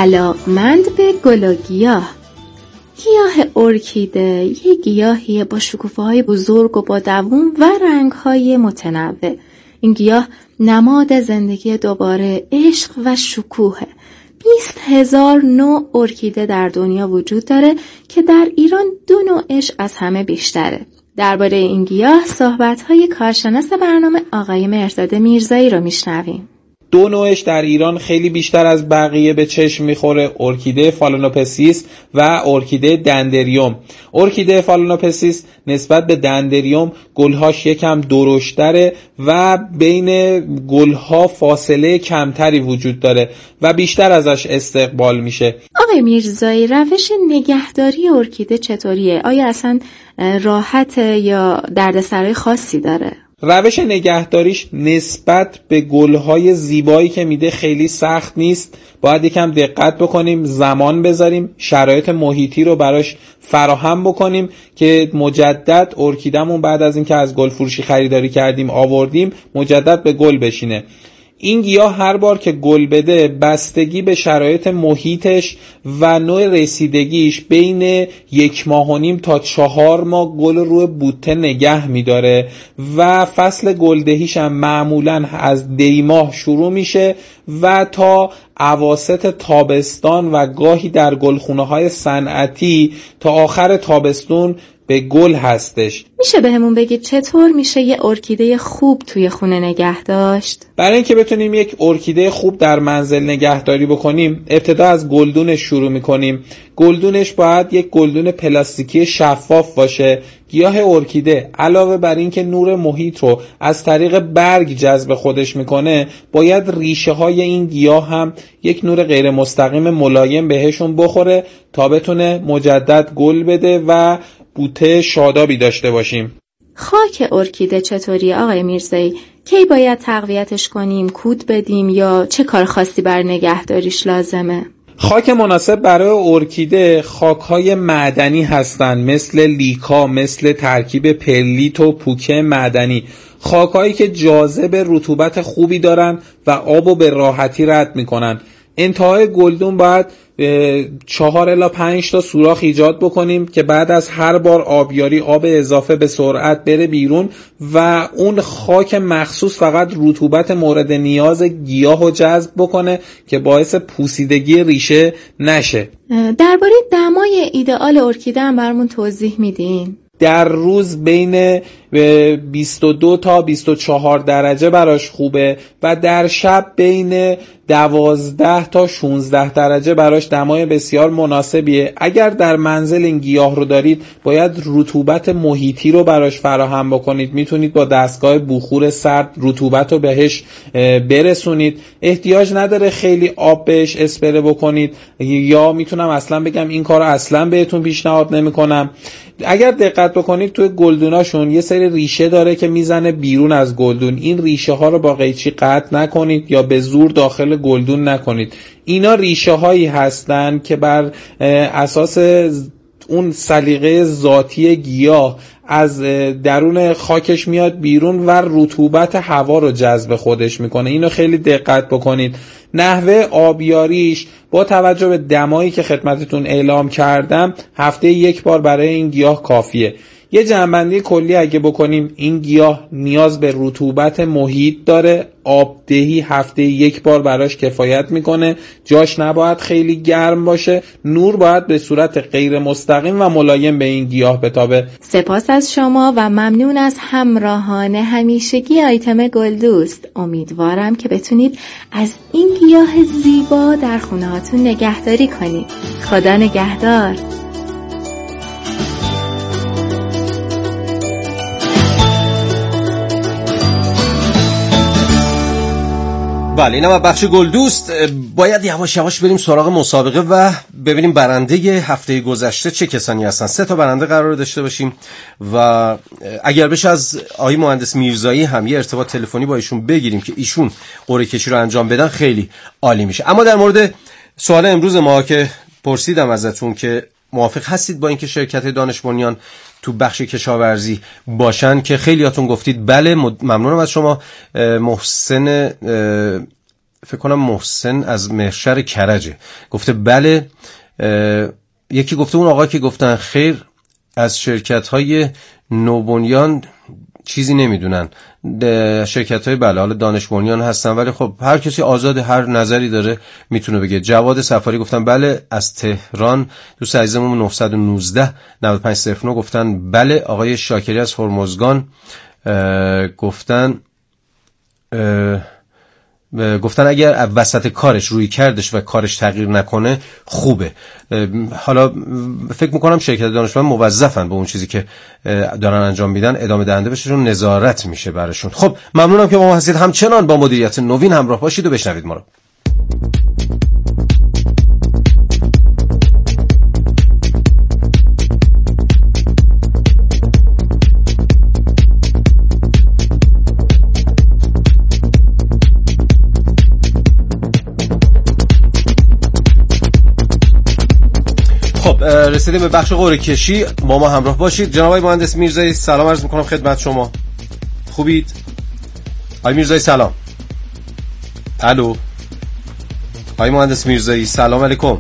علاقمند به گل و گیاه. گیاه ارکیده یک گیاهیه با شکوفه‌های بزرگ و با دوام و رنگ‌های متنوع. این گیاه نماد زندگی دوباره، عشق و شکوهه. 20,000 نوع ارکیده در دنیا وجود داره که در ایران 2 نوعش از همه بیشتره. درباره این گیاه صحبت‌های کارشناس برنامه آقای مهرزاد میرزایی رو میشنویم. 2 نوعش در ایران خیلی بیشتر از بقیه به چشم میخوره: ارکیده فالانوپسیس و ارکیده دندریوم. ارکیده فالانوپسیس نسبت به دندریوم گلهاش یکم درشتره و بین گلها فاصله کمتری وجود داره و بیشتر ازش استقبال میشه. آقای میرزایی، روش نگهداری ارکیده چطوریه؟ آیا اصلا راحته یا دردسرای خاصی داره؟ روش نگهداریش نسبت به گلهای زیبایی که میده خیلی سخت نیست. باید یکم دقت بکنیم، زمان بذاریم، شرایط محیطی رو براش فراهم بکنیم که مجدد ارکیدمون بعد از اینکه از گل فروشی خریداری کردیم آوردیم مجدد به گل بشینه. این گیاه هر بار که گل بده بستگی به شرایط محیطش و نوع رسیدگیش بین 1.5 ماه تا 4 ماه گل روی بوته نگه میداره و فصل گلدهیش هم معمولاً از دیماه شروع میشه و تا اواسط تابستان و گاهی در گلخونه‌های صنعتی تا آخر تابستون به گل هستش. میشه بهمون بگید چطور میشه یه ارکیده خوب توی خونه نگه داشت؟ برای اینکه بتونیم یک ارکیده خوب در منزل نگهداری بکنیم ابتدا از گلدونش شروع میکنیم. گلدونش باید یک گلدون پلاستیکی شفاف باشه. گیاه ارکیده علاوه بر این که نور محیط رو از طریق برگ جذب خودش میکنه، باید ریشه های این گیاه هم یک نور غیر مستقیم ملایم بهشون بخوره تا بتونه مجدد گل بده و بوته شادابی داشته باشیم. خاک ارکیده چطوریه آقای میرزایی؟ کی باید تقویتش کنیم، کود بدیم یا چه کار خاصی بر نگهداریش لازمه؟ خاک مناسب برای ارکیده خاک‌های معدنی هستن، مثل لیکا، مثل ترکیب پرلیت و پوکه معدنی. خاک‌هایی که جاذب رطوبت خوبی دارن و آبو به راحتی رد میکنن. انتهای گلدون باید 4 الی 5 تا سوراخ ایجاد بکنیم که بعد از هر بار آبیاری آب اضافه به سرعت بره بیرون و اون خاک مخصوص فقط رطوبت مورد نیاز گیاهو جذب بکنه که باعث پوسیدگی ریشه نشه. درباره دمای ایدئال ارکیده هم برامون توضیح میدین؟ در روز بین 22 تا 24 درجه براش خوبه و در شب بین 12 تا 16 درجه براش دمای بسیار مناسبیه. اگر در منزل این گیاه رو دارید باید رطوبت محیطی رو براش فراهم بکنید. میتونید با دستگاه بخور سرد رطوبت رو بهش برسونید. احتیاج نداره خیلی آب بهش اسپره بکنید، یا میتونم اصلا بگم این کار رو اصلا بهتون پیشنهاد نمیکنم. اگر دقت بکنید توی گلدوناشون یه سری ریشه داره که میزنه بیرون از گلدون. این ریشه ها رو با قیچی قطع نکنید یا به زور داخل گلدون نکنید. اینا ریشه هایی هستن که بر اساس اون سلیقه ذاتی گیاه از درون خاکش میاد بیرون و رطوبت هوا رو جذب خودش میکنه. اینو خیلی دقت بکنید. نحوه آبیاریش با توجه به دمایی که خدمتتون اعلام کردم هفته 1 بار برای این گیاه کافیه. یه جنبندی کلی اگه بکنیم، این گیاه نیاز به رطوبت محیط داره. آبدهی هفته 1 بار براش کفایت میکنه. جاش نباید خیلی گرم باشه. نور باید به صورت غیر مستقیم و ملایم به این گیاه بتابه. سپاس از شما و ممنون از همراهان همیشگی آیتم گلدوست. امیدوارم که بتونید از این گیاه زیبا در خونه هاتون نگهداری کنید. خدا نگهدار. بله، اینم بخش گلدوست. باید یواش یواش بریم سراغ مسابقه و ببینیم برنده هفته گذشته چه کسانی هستن. 3 تا برنده قرار داشته باشیم و اگر بشه از آقای مهندس میرزایی هم یه ارتباط تلفنی با ایشون بگیریم که ایشون قرعه کشی رو انجام بدن خیلی عالی میشه. اما در مورد سوال امروز ما که پرسیدم ازتون که موافق هستید با اینکه شرکت دانش بنیان تو بخش کشاورزی باشن، که خیلیاتون گفتید بله. ممنونم از شما. محسن فکر کنم محسن از مهشر کرجه گفته بله. یکی گفته اون آقا که گفتن خیر از شرکت‌های نوبنیان چیزی نمیدونن، شرکت‌های بله حالا دانش بنیان هستن ولی خب هر کسی آزاد هر نظری داره میتونه بگه. جواد سفاری گفتن بله از تهران. دوست عزیزمون 919 9509 گفتن بله. آقای شاکری از هرمزگان گفتن اگر وسط کارش روی کردش و کارش تغییر نکنه خوبه. حالا فکر میکنم شرکت دانشمند موظفن به اون چیزی که دارن انجام میدن ادامه دهنده بشون، نظارت میشه براشون. خب ممنونم که با ما هستید، همچنان با مدیریت نوین همراه باشید و بشنوید ما رو. رسیدیم به بخش قرعه کشی، با ما همراه باشید. جناب آقای مهندس میرزایی سلام عرض میکنم خدمت شما. خوبید؟ آقای میرزایی سلام. الو آقای مهندس میرزایی سلام علیکم.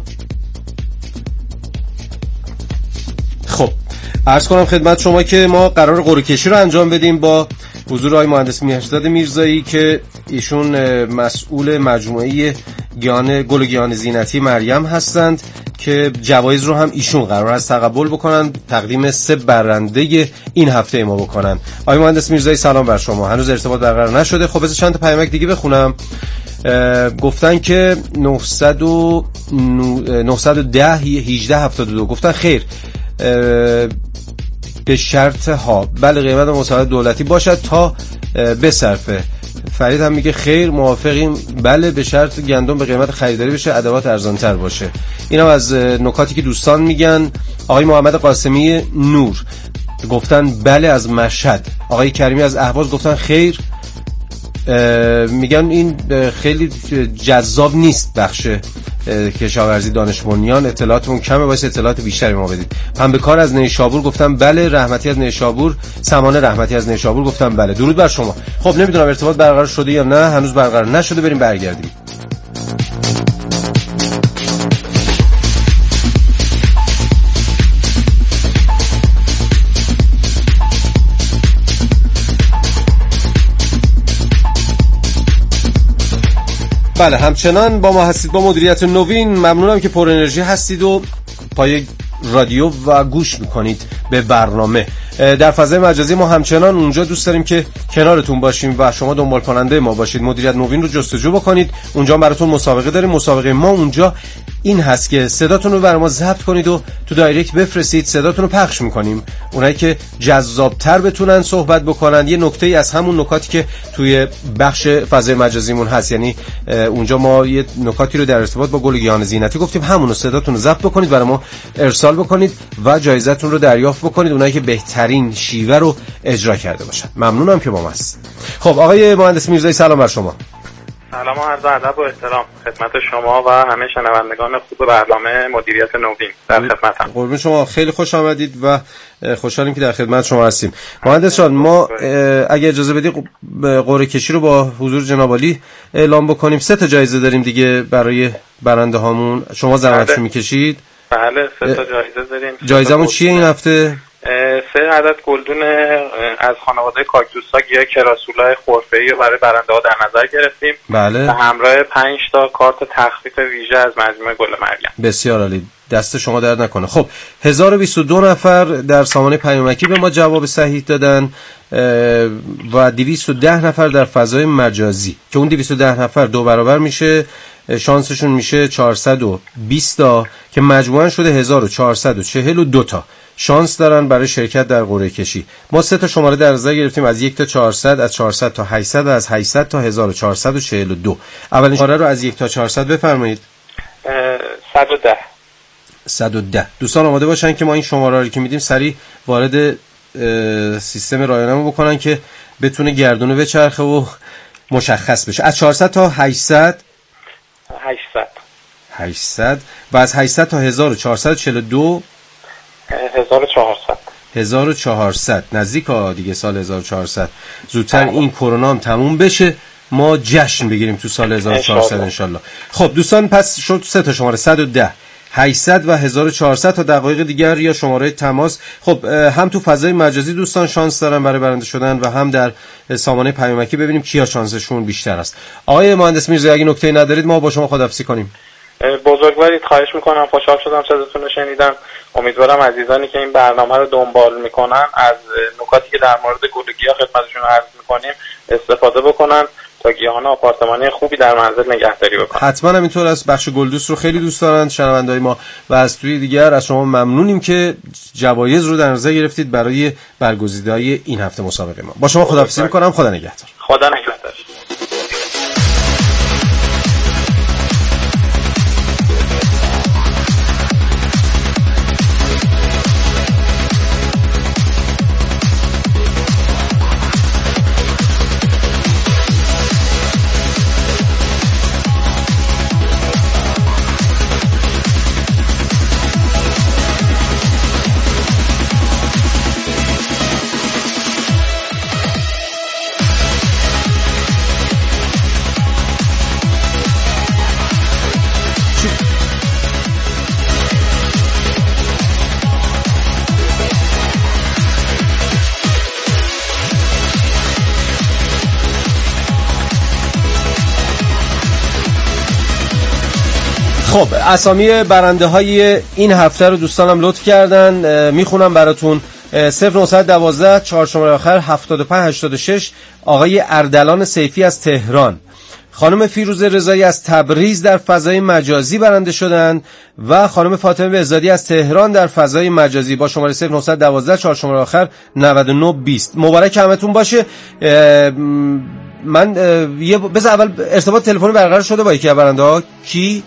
خب عرض کنم خدمت شما که ما قرار قرعه کشی رو انجام بدیم با حضور آقای مهندس مهرزاد میرزایی که ایشون مسئول مجموعه گل و گیان زینتی مریم هستند که جوایز رو هم ایشون قرار است تقبل بکنن، تقدیم 3 برنده این هفته ما بکنن. آقای مهندس میرزایی سلام بر شما. هنوز ارتباط برقرار نشده. خب بذار چند تا پیامک دیگه بخونم. گفتن که 910 1872 گفتن خیر به شرط ها بله قیمت مساعد دولتی باشد تا بصرفه. فرید هم میگه خیر موافقیم بله به شرط گندم به قیمت خریداری بشه، ادوات ارزانتر باشه. اینم از نکاتی که دوستان میگن. آقای محمد قاسمی نور گفتن بله از مشهد. آقای کریمی از اهواز گفتن خیر. میگن این خیلی جذاب نیست بخش کشاورزی دانش بنیان، اطلاعاتمون کمه، باید اطلاعات بیشتری ما بدید. پنبه کار از نیشابور گفتم بله. رحمتی از نیشابور، سمانه رحمتی از نیشابور گفتم بله. درود بر شما. خب نمیدونم ارتباط برقرار شده یا نه، هنوز برقرار نشده، بریم برگردیم. بله همچنان با ما هستید با مدیریت نوین. ممنونم که پر انرژی هستید و پای رادیو و گوش میکنید به برنامه. در فضای مجازی ما همچنان اونجا دوست داریم که کنارتون باشیم و شما دنبال کننده ما باشید. مدیریت نوین رو جستجو بکنید، اونجا براتون مسابقه داریم. مسابقه ما اونجا این هست که صداتون رو برای ما ضبط کنید و تو دایرکت بفرستید، صداتون رو پخش میکنیم. اونایی که جذابتر بتونن صحبت بکنن، یه نکته‌ای از همون نکاتی که توی بخش فضای مجازیمون هست، یعنی اونجا ما یه نکاتی رو در ارتباط با گل و گیان زینتی گفتیم، همون صداتون رو ضبط بکنید برای ما ارسال بکنید و جایزتون رو دریافت بکنید، اونایی که بهترین شیوه رو اجرا کرده باشن. ممنونم که با ما هستید. خب آقای مهندس میرزایی سلام بر شما. سلام و عرض ادب و احترام خدمت شما و همه شنوندگان خوب برنامه مدیریت نوین. در خدمتم. قربون شما، خیلی خوش آمدید و خوشحالیم که در خدمت شما هستیم. مهندس جان ما اگه اجازه بدید قرعه کشی رو با حضور جناب عالی اعلام بکنیم. 3 تا جایزه داریم دیگه برای برنده هامون. شما زحمتشو میکشید؟ بله 3 تا جایزه داریم. جایزمون چیه این هفته؟ 3 عدد گلدون از خانواده کاکتوس‌ها گیاه کراسولا خرفه‌ای رو برای برنده‌ها در نظر گرفتیم. بله. به همراه 5 تا کارت تخفیف ویژه از مجموعه گل مریم. بسیار عالی. دست شما درد نکنه. خب 1022 نفر در سامانه پیامکی به ما جواب صحیح دادن و 210 نفر در فضای مجازی که اون 210 نفر 2 برابر میشه، شانسشون میشه 420 تا که مجموعاً شده 1442 تا شانس دارن برای شرکت در قرعه کشی. ما 3 تا شماره در نظر گرفتیم، از 1 تا 400، از 400 تا 800 و از 800 تا 1442. اولین شماره رو از 1 تا 400 بفرمایید. 110. دوستان آماده باشن که ما این شماره رو که میدیم سریع وارد سیستم رایانه‌مون بکنن که بتونه گردونه بچرخه و مشخص بشه. از 400 تا 800 و از 800 تا 1442 1400 نزدیک دیگه سال 1400. زودتر این کرونا هم تموم بشه ما جشن بگیریم تو سال 1400 انشالله. خب دوستان، پس شد 3 تا شماره 110 800 و 1400 تا دقایق دیگر یا شماره تماس. خب هم تو فضای مجازی دوستان شانس دارن برای برنده شدن و هم در سامانه پیامکی ببینیم کیا شانسشون بیشتر است. آقای مهندس میرزایی اگه نکته‌ای ندارید ما با شما خداحافظی کنیم. بزرگوارید، خواهش میکنم. خوشحال شدم صداتون رو شنیدم. امیدوارم عزیزانی که این برنامه رو دنبال میکنن از نکاتی که در مورد گلوگیا خدمتشون عرض میکنیم استفاده بکنن تا گیاهان آپارتمانی خوبی در منزل نگهداری بکنن. حتما همینطور است. بخش گلدوست رو خیلی دوست دارن شنونده‌های ما و از توی دیگر از شما ممنونیم که جوایز رو در نظر گرفتید برای برگزیده‌های این هفته مسابقه ما. با شما خداحافظی میکنم. خدا نگهدار. خدا نگهدار. خب اسامی برنده های این هفته رو دوستانم لطف کردن، میخونم براتون. 0912 4 شماره آخر 7586 آقای اردلان سیفی از تهران، خانم فیروزه رضایی از تبریز در فضای مجازی برنده شدند و خانم فاطمه بهزادی از تهران در فضای مجازی با شماره 0912 4 شماره آخر 9920. مبارک همتون باشه. من بذار اول ارتباط تلفنی برقرار شده با یکی از برنده ها. کی؟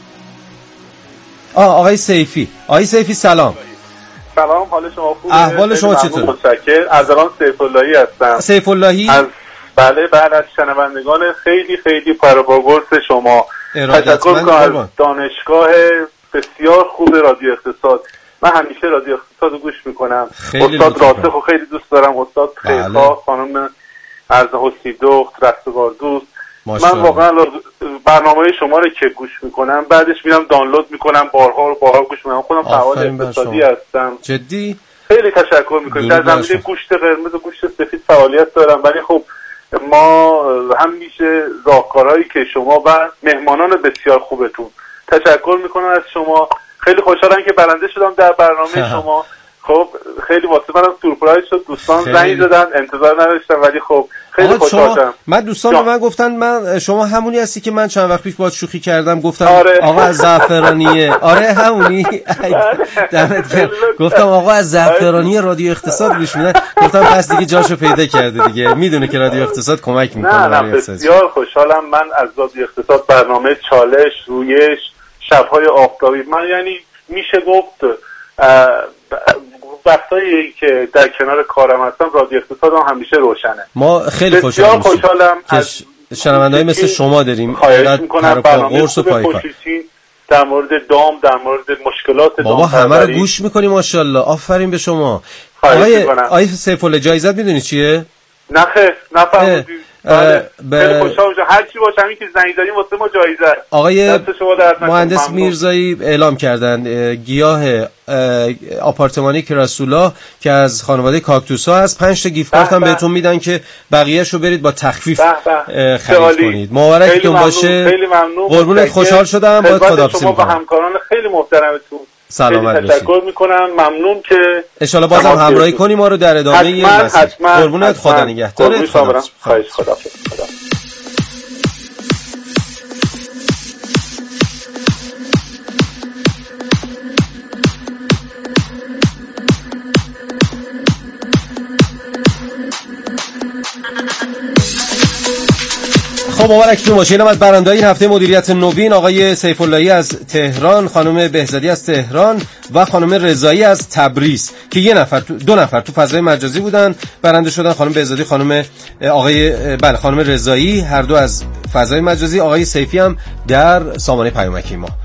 آقای سیفی. آقای سیفی سلام. سلام، حال شما خوبه؟ احوال شما چطور؟ متشکرم. از سیف اللهی هستم. سیف اللهی؟ بله از شنوندگان خیلی خیلی پروباگورس شما. تشکر می‌کنم از دانشگاه بسیار خوب رادیو اقتصاد. من همیشه رادیو اقتصاد رو گوش میکنم. استاد راسخ رو خیلی دوست دارم، استاد خیرخواه، خانم ارزه حسنی دخت، رستگار دوست. من واقعا برنامه شما رو که گوش میکنم بعدش میرم دانلود میکنم، بارها گوش میکنم. خودم فعال اقتصادی هستم. جدی خیلی تشکر میکنم. در زمینه گوشت قرمز و گوشت سفید فعالیت دارم، ولی خب ما همیشه راهکارهایی که شما و مهمانان بسیار خوبتون تشکر میکنم از شما. خیلی خوشحالم که برنده شدم در برنامه شما. خب خیلی واسه منم سورپرایز شد، دوستان زنگ زدن انتظار نداشتم، ولی خب خیلی خوشحالم. من دوستان به من گفتن شما همونی هستی که من چند وقت پیش باهات شوخی کردم، گفتم آقا از زعفرانیه. آره همونی. دمت گرم. گفتم آقا از زعفرانی رادیو اقتصاد گوش میدن. گفتم پس دیگه جاشو پیدا کرده دیگه، میدونه که رادیو اقتصاد کمک میکنه. نه بسیار خوشحالم. من از رادیو اقتصاد برنامه چالش، رویش، شب‌های آفتابی، من یعنی میشه گفت وقتایی که در کنار کارم هستم رادیو اقتصاد هم همیشه روشنه. ما خیلی خوشحالم از شنونده‌ای مثل شما داریم. خواهش می‌کنم برنامه خوب در مورد دام، در مورد مشکلات دام بابا همه رو گوش می‌کنی ماشاءالله. آفرین به شما. آقای سیف الله جایزت می‌دونی چیه؟ نه خیر نفهمیدم. خیلی خوشحال شدم. هر چی باشه همین که زنگ زدیم واسه ما جایزه. آقای مهندس میرزایی اعلام کردن گیاه آپارتمانی کراسولا که از خانواده کاکتوسا هست 5 تا گیفت کارت هم بهتون میدن که بقیه‌شو برید با تخفیف خرید کنید. مبارکتون باشه. خیلی ممنون. قربونت، خوشحال شدم. با خداحافظی می‌کنم. با همکاران خیلی محترمتون سلامت باشید. تشکر میکنم. ممنون که ان شاء الله بازم همراهی کنیم ما رو در ادامه این مسیر. قربونت، خدا نگهدارت. خدا. خب مبارکتون باشه. اینم از برنده‌های این هفته مدیریت نوین، آقای سیف اللهی از تهران، خانم بهزادی از تهران و خانم رضایی از تبریز که دو نفر تو فضای مجازی بودن برنده شدن. خانم بهزادی، خانم رضایی، هر دو از فضای مجازی. آقای سیفی هم در سامانه پیامکی ما.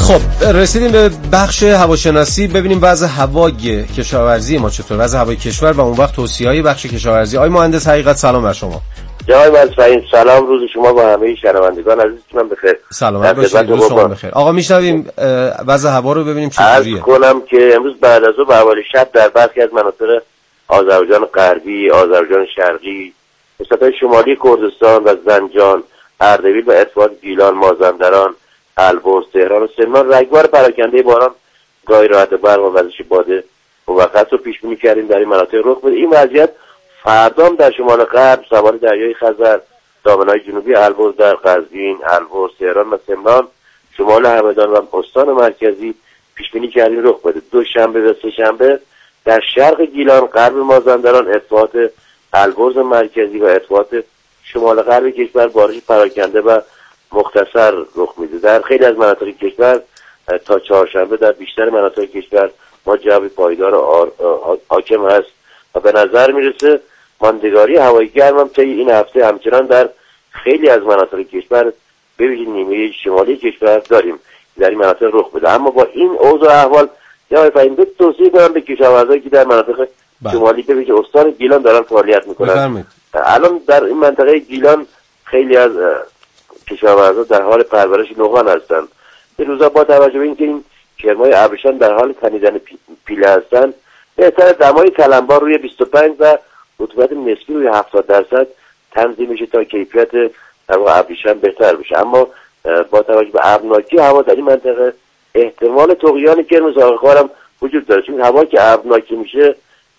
خب رسیدیم به بخش هواشناسی. ببینیم وضع هوای کشاورزی ما چطور، وضع هوای کشور و اون وقت توصیه‌های بخش کشاورزی. آقای مهندس حقیقت سلام بر شما. جناب مصطفی سلام، روز شما با همه شنوندگان عزیزتون بخیر. سلامت باشید، روز شما بخیر. آقا میشنویم وضع هوا رو ببینیم چجوریه. عرض کنم که امروز بعد از ظهر به حوالی شب در برخی از مناطق آذربایجان غربی، آذربایجان شرقی، استان‌های شمالی کردستان و زنجان، اردبیل و اطفال گیلان، مازندران، البرز، تهران و سمنان رگبار پراکنده باران، گاهی رعد برق و وزش باد موقت رو پیش بینی کردیم در این مناطق رخ بده. این وضعیت فردا در شمال غرب، سواحل دریای خزر، دامنه‌های جنوبی البرز در قزوین، البرز، تهران و سمنان، شمال همدان و استان مرکزی پیش بینی کردیم رخ بده. دوشنبه و سه‌شنبه در شرق گیلان، غرب مازندران، اطفاءات البرز مرکزی و اطفاءات شمال غرب کشور بارش پراکنده و مختصر رخ میده. در خیلی از مناطق کشور تا چهارشنبه در بیشتر مناطق کشور ما جو پایدار حاکم هست و به نظر میرسه ماندگاری هوای گرم هم طی این هفته همچنان در خیلی از مناطق کشور به ویژه نیمه شمالی کشور داریم در این مناطق رخ بده. اما با این اوضاع احوال یا فهمید توصیه کنم به کشاورزایی که در مناطق شمالی به ویژه استان گیلان دارن فعالیت میکنن. الان در این منطقه گیلان خیلی از کشاورزا در حال پرورش نوغان هستند. این روزا با توجه به اینکه این کرمای ابریشم در حال تنیدن پیله هستند، بهتر دمای کلمبار روی 25 و رطوبت نسبی روی 70% تنظیم میشه تا کیفیت ابریشم بهتر بشه. اما با توجه به ابرناکی هوا در این منطقه احتمال طغیان کرم زاغخوار هم وجود داره، چون هوا که ابرناکی میشه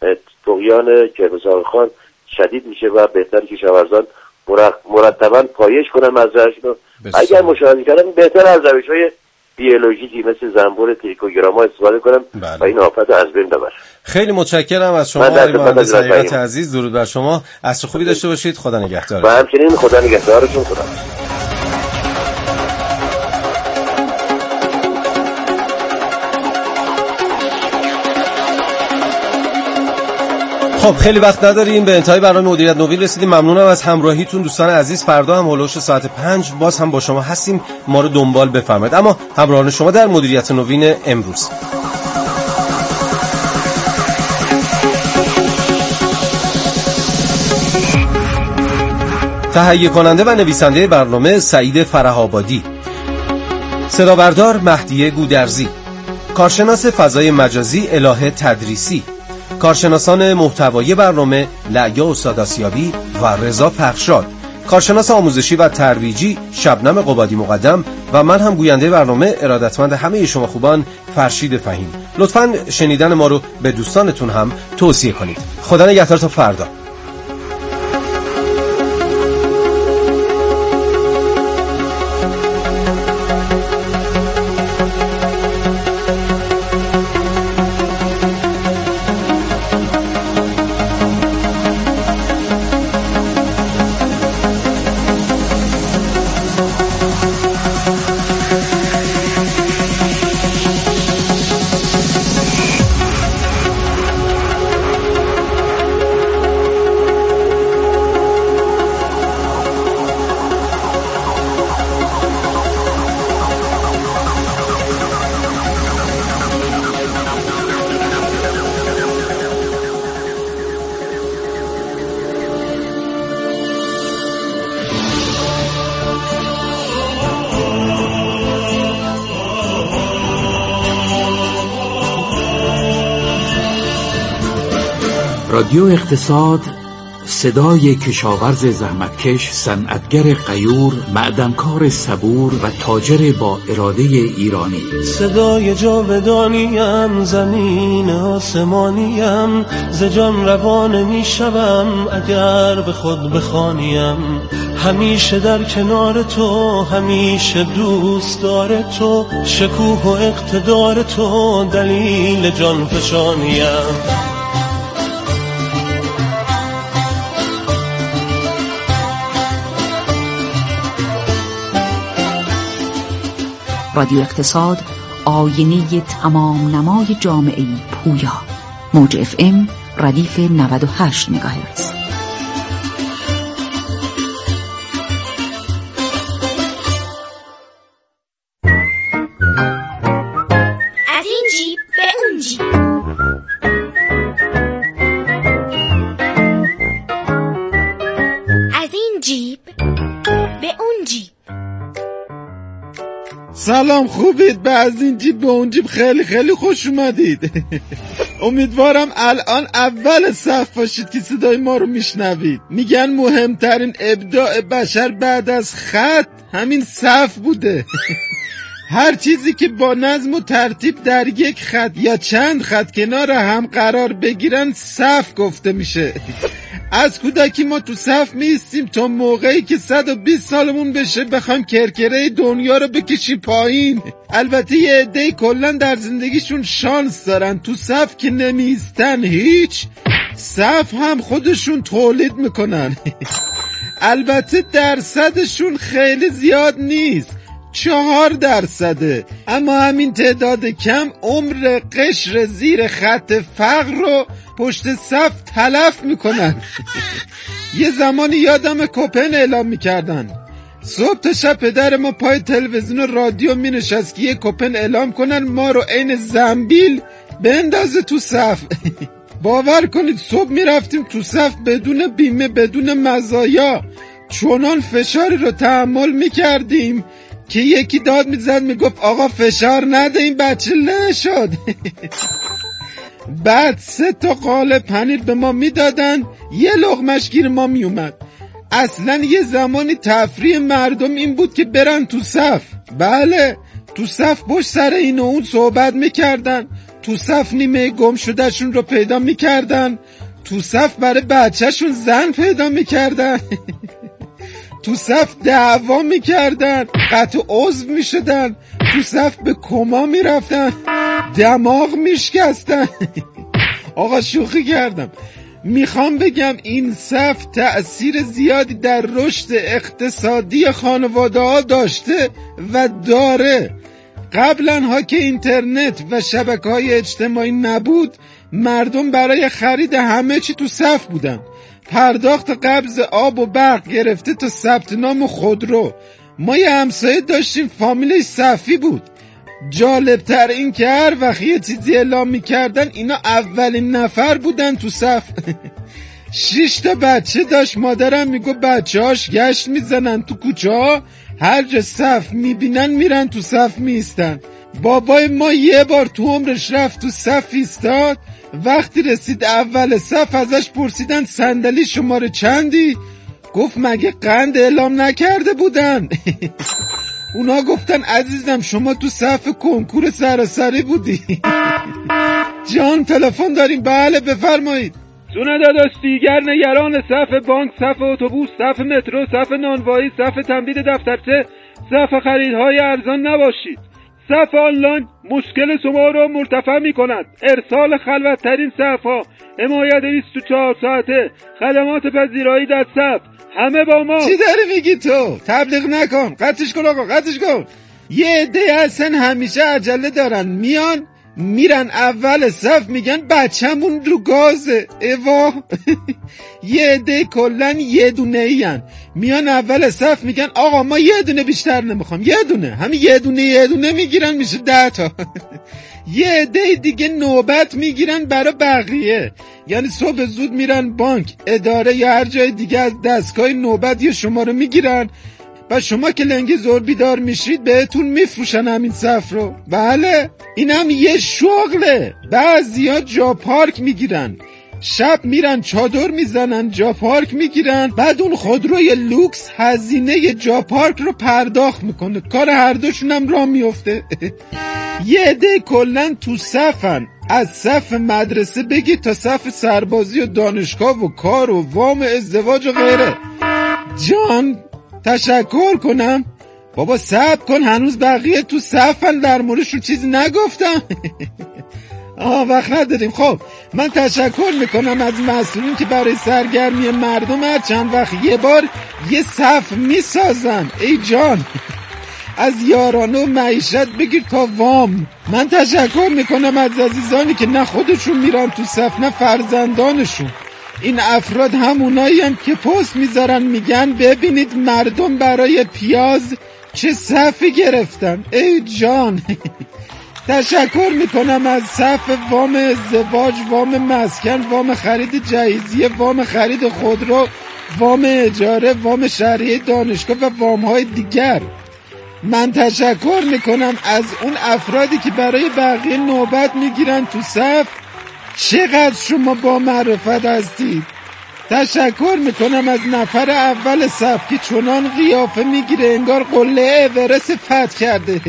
طغیان کرم زاغخوار شدید میشه و بهتر کشاورزان مرتباً پایش کنن مزرعه‌شون رو. اگر مشاهده کردن بهتر از روش‌های بیولوژیکی مثل زنبور تریکوگراما استفاده کنن و این آفت رو از بین ببرن. خیلی متشکرم از شما آقای مهندس حقیقت عزیز. درود بر شما، عصر خوبی داشته باشید. خدا نگهدار. و همچنین خدا نگهدارتون. خدا. خب خیلی وقت نداریم، به انتهای برنامه مدیریت نوین رسیدیم. ممنونم از همراهیتون دوستان عزیز. فردا هم هولوش ساعت 5 باز هم با شما هستیم، ما رو دنبال بفرمایید. اما همراهان شما در مدیریت نوین امروز تهیه کننده و نویسنده برنامه سعید فره‌آبادی، صدابردار مهدی گودرزی، کارشناس فضای مجازی الهه تدریسی، کارشناسان محتوایی برنامه لعیا استادآسیابی و رضا پخشاد، کارشناس آموزشی و ترویجی شبنم قبادی مقدم و من هم گوینده برنامه ارادتمند همه شما خوبان فرشید فهیم. لطفاً شنیدن ما رو به دوستانتون هم توصیه کنید. خدا نگهدار تا فردا. رادیو اقتصاد، صدای کشاورز زحمتکش، صنعتگر غیور، معدنکار صبور و تاجر با اراده ایرانی. صدای جاودانیم، زمین آسمانیم، ز جان روان میشوم اگر به خود بخوانیم. همیشه در کنار تو، همیشه دوست دار تو، شکوه و اقتدار تو دلیل جان فشانیم. رادیو اقتصاد، آینه تمام نمای جامعه پویا. موج FM ردیف 98 مگاهرتز. سلام، خوبید؟ به از این جیب به اون جیب خیلی خیلی خوش اومدید. امیدوارم الان اول صف باشید که صدای ما رو میشنوید. میگن مهمترین ابداع بشر بعد از خط همین صف بوده. هر چیزی که با نظم و ترتیب در یک خط یا چند خط کنار هم قرار بگیرن صف گفته میشه. از کودکی ما تو صف میستیم تا موقعی که 120 سالمون بشه بخوایم کرکره دنیا رو بکشیم پایین. البته یه عده‌ای کلن در زندگیشون شانس دارن، تو صف که نمیستن هیچ، صف هم خودشون تولید میکنن. البته درصدشون خیلی زیاد نیست، 4%، اما همین تعداد کم عمر قشر زیر خط فقر رو پشت صف تلف میکنن. یه زمانی یادم کوپن اعلام میکردن، صبح تا شب پدر ما پای تلویزیون و رادیو مینشست که یه کوپن اعلام کنن ما رو عین زنبیل بندازه تو صف. باور کنید صبح میرفتیم تو صف بدون بیمه، بدون مزایا، چونان فشاری رو تحمل میکردیم که یکی داد میزد میگفت آقا فشار نده این بچه له شد. بعد 3 قالب پنیر به ما میدادن، یه لقمش گیر ما میومد. اصلا یه زمانی تفریح مردم این بود که برن تو صف. بله، تو صف پشت سر این و اون صحبت میکردن، تو صف نیمه گم شدهشون رو پیدا میکردن، تو صف برای بچهشون زن پیدا میکردن، تو صف دعوا میکردن، قطع عضو میشدن، تو صف به کما میرفتن، دماغ میشکستن. آقا شوخی کردم. میخوام بگم این صف تأثیر زیادی در رشد اقتصادی خانواده ها داشته و داره. قبلا ها که اینترنت و شبکه‌های اجتماعی نبود، مردم برای خرید همه چی تو صف بودن. پرداخت قبض آب و برق گرفته تا ثبت نام خودرو. ما یه همسایه داشتیم فامیلش صفی بود. جالبتر این که هر وقت یه چیزی اعلام میکردن اینا اولین نفر بودن تو صف. 6 بچه داشت. مادرم میگو بچه هاش گشت میزنن تو کوچه ها، هر جا صف میبینن میرن تو صف میستن. بابای ما یه بار تو عمرش رفت تو صف ایستاد، وقتی رسید اول صف ازش پرسیدن صندلی شماره چندی؟ گفت مگه قند اعلام نکرده بودن؟ اونا گفتن عزیزم شما تو صف کنکور سراسری بودی. جان تلفن داریم. بله بفرمایید. جون داداش، دیگر نگران صف بانک، صف اتوبوس، صف مترو، صف نانوایی، صف تمدید دفترچه، صف خریدهای ارزان نباشید. صف آنلاین مشکل شما را مرتفع می کند. ارسال خلوت‌ترین صف‌ها، حمایت 24 ساعته، خدمات پذیرایی در صف، همه با ما. چی داری میگی تو؟ تبلیغ نکن. قطعش کن آقا، قطعش کن. یه عده هستن همیشه عجله دارن، میرن اول صف میگن بچه‌مون رو گازه. ایوا. یه عده کلن یه دونه این میان اول صف میگن آقا ما یه دونه بیشتر نمیخوام، یه دونه، همین یه دونه میگیرن میشه 10 تا. یه عده دیگه نوبت میگیرن برای بقیه، یعنی صبح زود میرن بانک، اداره یا هر جای دیگه از دستگاه نوبت یا شما رو میگیرن و شما که لنگ زور بیدار میشید بهتون میفروشن همین صف رو. بله این هم یه شغله. بعضیا جا پارک میگیرن، شب میرن چادر میزنن، جا پارک میگیرن، بعد اون خودروی لوکس هزینه جا پارک رو پرداخت میکنه. کار هر دوشون هم راه میفته. یه عده کلن تو صفن، از صف مدرسه بگی تا صف سربازی و دانشگاه و کار و وام ازدواج و غیره. جان تشکر کنم؟ بابا صبر کن، هنوز بقیه تو صفن، در موردشون چیزی نگفتم. وقت نداریم. خب من تشکر میکنم از مسئولین که برای سرگرمی مردم هر چند وقت یه بار یه صف میسازن. ای جان، از یارانه و معیشت بگیر تا وام. من تشکر میکنم از عزیزانی که نه خودشون میرن تو صف نه فرزندانشون. این افراد همونایی هم که پست میذارن میگن ببینید مردم برای پیاز چه صفی گرفتن. ای جان. تشکر میکنم از صف وام ازدواج، وام مسکن، وام خرید جهیزیه، وام خرید خودرو، وام اجاره، وام شهریه دانشگاه و وام های دیگر. من تشکر میکنم از اون افرادی که برای بقیه نوبت میگیرن تو صف. چقدر شما با معرفت هستید. تشکر میکنم از نفر اول صف که چنان قیافه میگیره انگار قله اورست فتح کرده.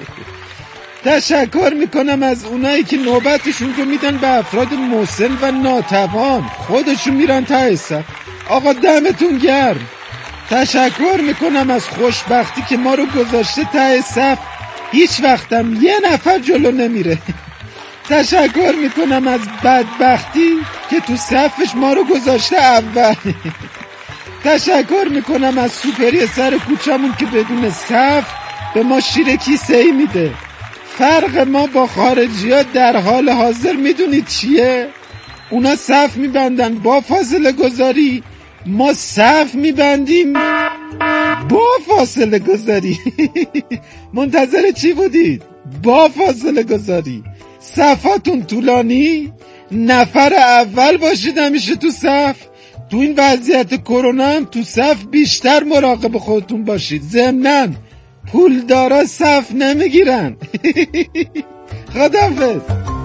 تشکر میکنم از اونایی که نوبتشون رو میدن به افراد مسن و ناتوان، خودشون میرن ته صف. آقا دمتون گرم. تشکر میکنم از خوشبختی که ما رو گذاشته ته صف، هیچ وقتم یه نفر جلو نمیره. تشکر میکنم از بدبختی که تو صفش ما رو گذاشته اول. تشکر میکنم از سوپری سر کوچمون که بدون صف به ما شیر کیسه ای میده. فرق ما با خارجی ها در حال حاضر میدونید چیه؟ اونا صف میبندن با فاصله گذاری، ما صف میبندیم با فاصله گذاری. منتظر چی بودید؟ با فاصله گذاری. صفاتون طولانی، نفر اول باشید همیشه تو صف. تو این وضعیت کرونا هم تو صف بیشتر مراقب خودتون باشید. ضمناً پولدارا صف نمیگیرن. خداحافظ.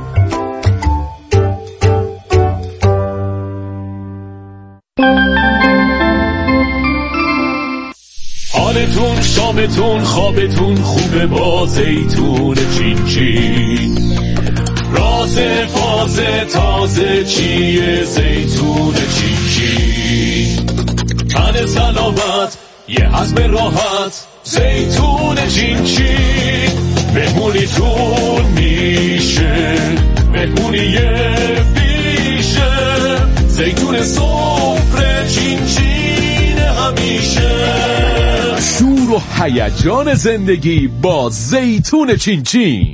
حالتون، شامتون، خوابتون خوبه با زیتون چین چین. راز فاز تازه چیه زیتون چین چین. تن سلامت یه هضم راحت زیتون چین چین. مهمونیتون میشه مهمونی بیشه. زیتون سفره چین چین همیشه. شور و هیجان زندگی با زیتون چین چین.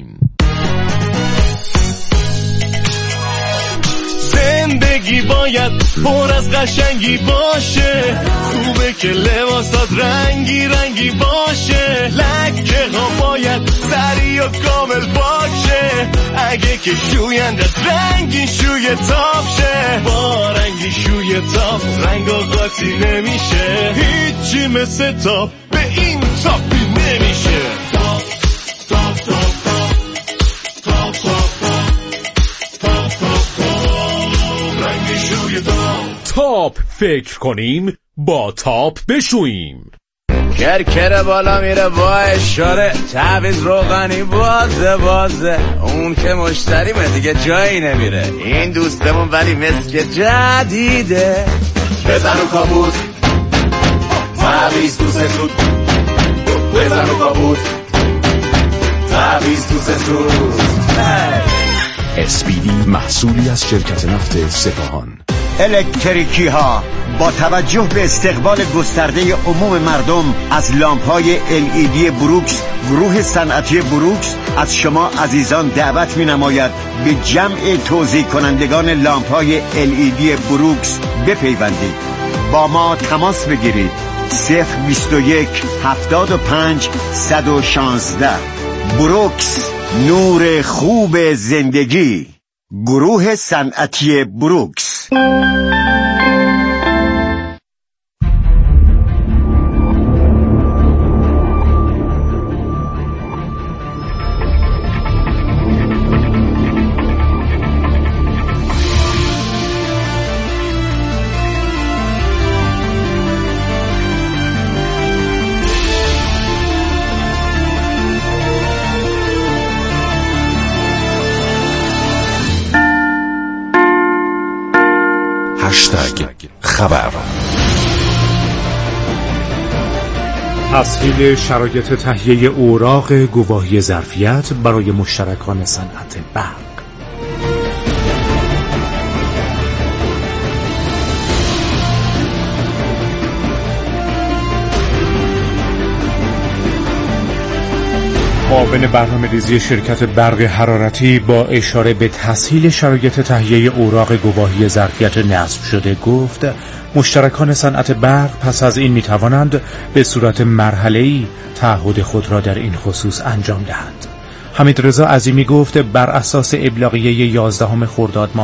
زندگی باید پر از قشنگی باشه. خوبه که لباسات رنگی رنگی باشه. لکه ها باید سری و کامل باشه. اگه که شویندت رنگی شوی تاپ شه. با رنگی شوی تاپ رنگ و قاطی نمیشه. هیچی مثل تاپ به این تاپی نمیشه. تاپ تاپ تاپ تاپ تاپ تاپ تاپ رنگی شوی تاپ فکر کنیم با تاپ بشوییم. کرکر بالا میره با اشاره. تعویض روغنی بازه. اون که مشتریمه دیگه جایی نمیره. این دوستمون ولی مسک جدیده. بزن و کابوت تعویض تو سسود. بزن و کابوت تعویض تو سسود. اسپیدی محصولی از شرکت نفت سپاهان. الکتریکی ها با توجه به استقبال گسترده عموم مردم از لامپ‌های LED بروکس، گروه صنعتی بروکس از شما عزیزان دعوت می‌نماید به جمع توزیع کنندگان لامپ‌های LED بروکس بپیوندید. با ما تماس بگیرید. 021 75 116. بروکس، نور خوب زندگی. گروه صنعتی بروکس. خبر. تسهیل شرایط تهیه اوراق گواهی ظرفیت برای مشترکان صنعت برق. معاون برنامه‌ریزی شرکت برق حرارتی با اشاره به تسهیل شرایط تهیه اوراق گواهی ظرفیت نصب شده گفت مشترکان صنعت برق پس از این می‌توانند به صورت مرحله‌ای تعهد خود را در این خصوص انجام دهند. حمیدرضا عظیمی گفت بر اساس ابلاغیه 11 خرداد ماه